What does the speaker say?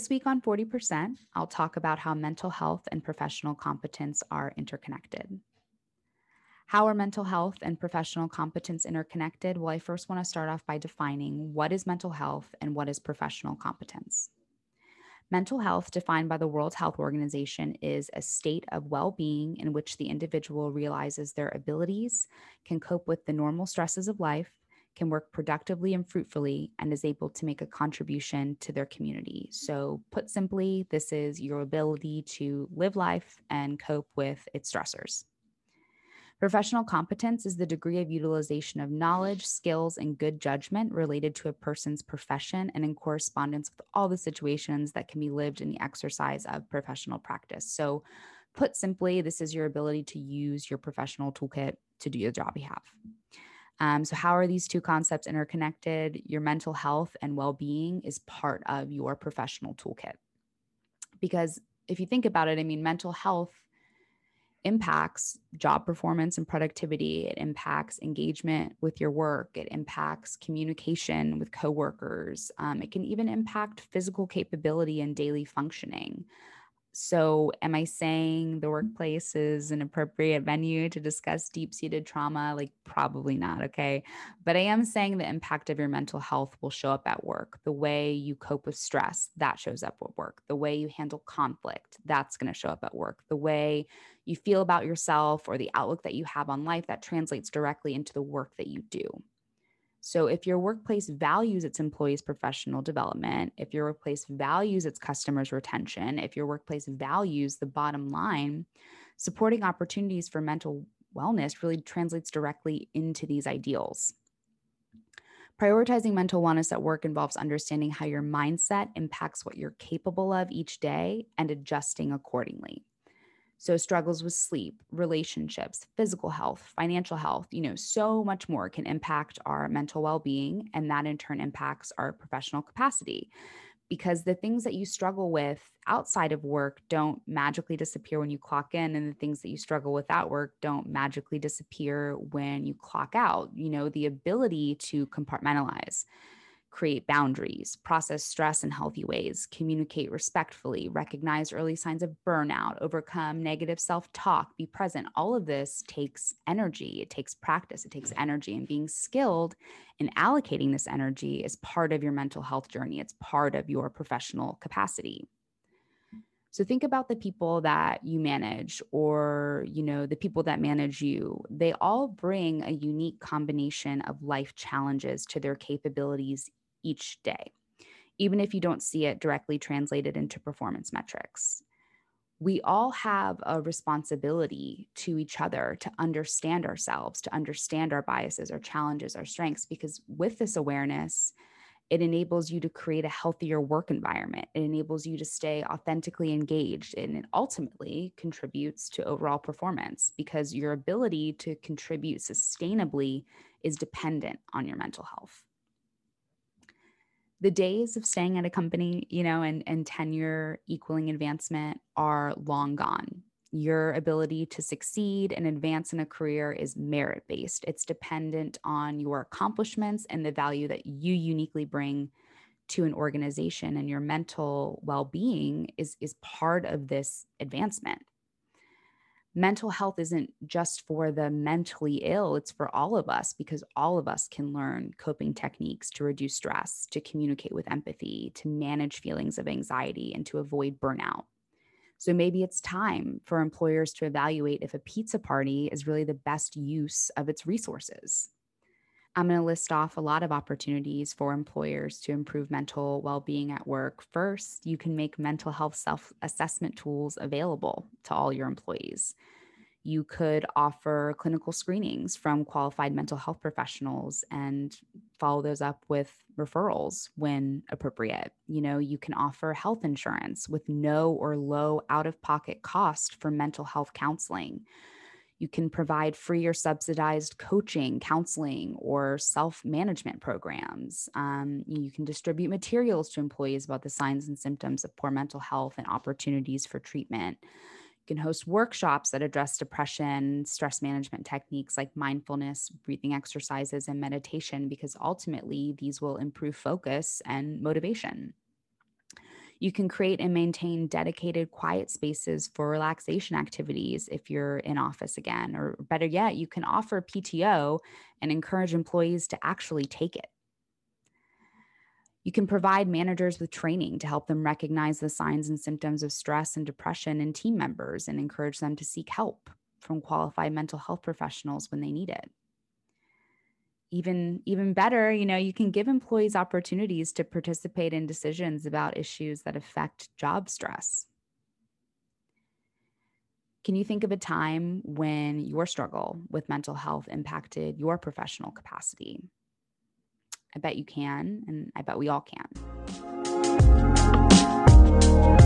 This week on 40%, I'll talk about how mental health and professional competence are interconnected. How are mental health and professional competence interconnected? Well, I first want to start off by defining what is mental health and what is professional competence. Mental health, defined by the World Health Organization, is a state of well being in which the individual realizes their abilities, can cope with the normal stresses of life, can work productively and fruitfully, and is able to make a contribution to their community. So, put simply, this is your ability to live life and cope with its stressors. Professional competence is the degree of utilization of knowledge, skills, and good judgment related to a person's profession and in correspondence with all the situations that can be lived in the exercise of professional practice. So, put simply, this is your ability to use your professional toolkit to do the job you have. So, how are these two concepts interconnected? Your mental health and well being is part of your professional toolkit. Because if you think about it, I mean, mental health impacts job performance and productivity. It impacts engagement with your work. It impacts communication with coworkers. It can even impact physical capability and daily functioning. So, am I saying the workplace is an appropriate venue to discuss deep seated trauma? Like, probably not. Okay. But I am saying the impact of your mental health will show up at work. The way you cope with stress, that shows up at work. The way you handle conflict, that's going to show up at work. The way you feel about yourself or the outlook that you have on life, that translates directly into the work that you do. So if your workplace values its employees' professional development, if your workplace values its customers' retention, if your workplace values the bottom line, supporting opportunities for mental wellness really translates directly into these ideals. Prioritizing mental wellness at work involves understanding how your mindset impacts what you're capable of each day and adjusting accordingly. So struggles with sleep, relationships, physical health, financial health, so much more can impact our mental well-being, and that in turn impacts our professional capacity. Because the things that you struggle with outside of work don't magically disappear when you clock in, and the things that you struggle with at work don't magically disappear when you clock out. The ability to compartmentalize, create boundaries, process stress in healthy ways, communicate respectfully, recognize early signs of burnout, overcome negative self-talk, be present. All of this takes energy. It takes practice. It takes energy. And being skilled in allocating this energy is part of your mental health journey. It's part of your professional capacity. So think about the people that you manage or, the people that manage you. They all bring a unique combination of life challenges to their capabilities each day, even if you don't see it directly translated into performance metrics. We all have a responsibility to each other to understand ourselves, to understand our biases, our challenges, our strengths, because with this awareness, it enables you to create a healthier work environment. It enables you to stay authentically engaged, and it ultimately contributes to overall performance because your ability to contribute sustainably is dependent on your mental health. The days of staying at a company, and tenure equaling advancement are long gone. Your ability to succeed and advance in a career is merit-based. It's dependent on your accomplishments and the value that you uniquely bring to an organization, and your mental well-being is part of this advancement. Mental health isn't just for the mentally ill, it's for all of us because all of us can learn coping techniques to reduce stress, to communicate with empathy, to manage feelings of anxiety, and to avoid burnout. So maybe it's time for employers to evaluate if a pizza party is really the best use of its resources. I'm going to list off a lot of opportunities for employers to improve mental well-being at work. First, you can make mental health self-assessment tools available to all your employees. You could offer clinical screenings from qualified mental health professionals and follow those up with referrals when appropriate. You can offer health insurance with no or low out-of-pocket cost for mental health counseling. You can provide free or subsidized coaching, counseling, or self-management programs. You can distribute materials to employees about the signs and symptoms of poor mental health and opportunities for treatment. You can host workshops that address depression, stress management techniques like mindfulness, breathing exercises, and meditation, because ultimately these will improve focus and motivation. You can create and maintain dedicated quiet spaces for relaxation activities if you're in office again, or better yet, you can offer PTO and encourage employees to actually take it. You can provide managers with training to help them recognize the signs and symptoms of stress and depression in team members and encourage them to seek help from qualified mental health professionals when they need it. Even better, you can give employees opportunities to participate in decisions about issues that affect job stress. Can you think of a time when your struggle with mental health impacted your professional capacity? I bet you can, and I bet we all can.